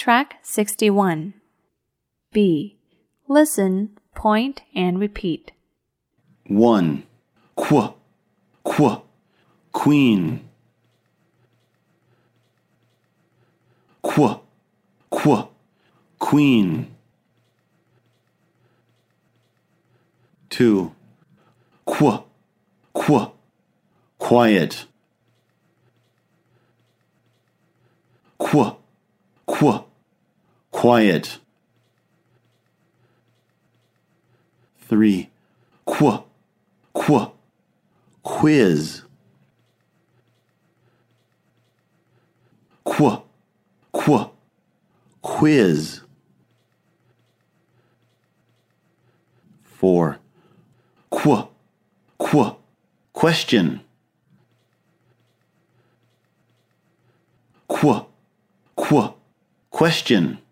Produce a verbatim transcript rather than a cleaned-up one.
Track sixty-one. B. Listen, point, and repeat. one. Qu, qu, queen. Qu, qu, queen. two. Qu, qu, quiet. Qu, qu, quiet. three. Qu, qu, quiz. Qu, qu, quiz. four. Qu, qu, question. Qu, qu, question.